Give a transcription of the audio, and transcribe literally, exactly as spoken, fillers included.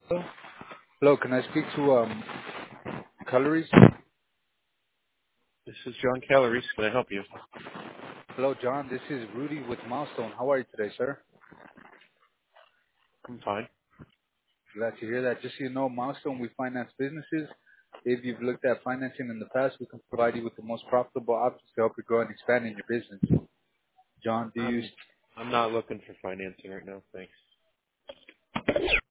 Hello, Hello, can I speak to um Calories? This is John Calories. Can I help you? Hello, John. This is Rudy with Milestone. How are you today, sir? I'm fine. Glad to hear that. Just so you know, Milestone, we finance businesses. If you've looked at financing in the past, we can provide you with the most profitable options to help you grow and expand in your business. John, do you I'm I'm not looking for financing right now. Thanks.